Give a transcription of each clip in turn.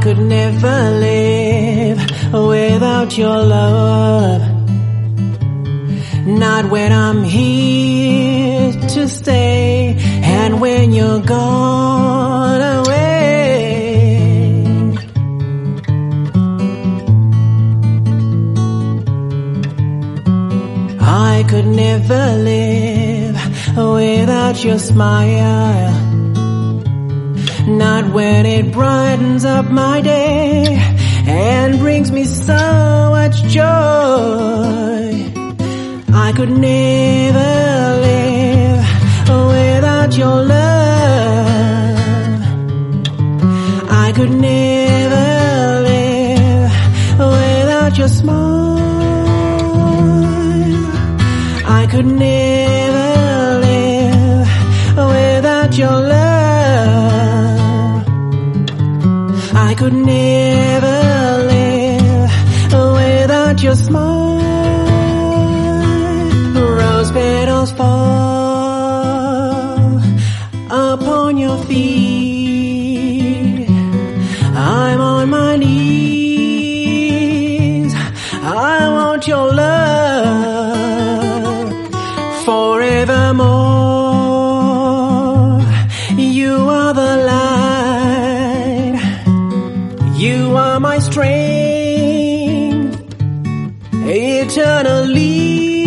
could never live without your love. Not when I'm here to stay, and when you're gone away. I could never live without your smile. Not when it brightens up my day and brings me so much joy. I could never live without your love. I could never live without your smile. I could never live without your love. I could never live without your smile. Rose petals fall upon your feet. I'm on my knees. I want your love forevermore. You are the light. You are my strength eternally.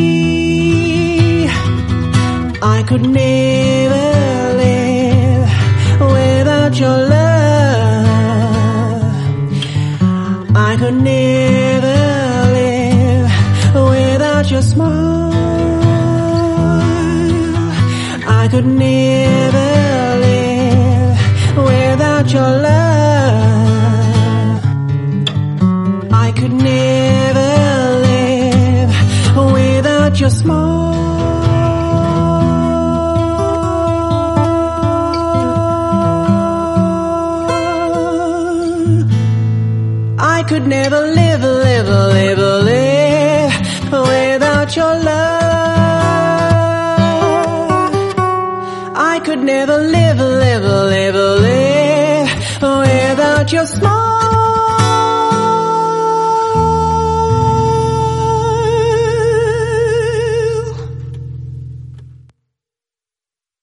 I could never live without your love. I could never live without your smile. I could never live without your love. I could never live without your smile. I could never live without your love. I could never live without your smile.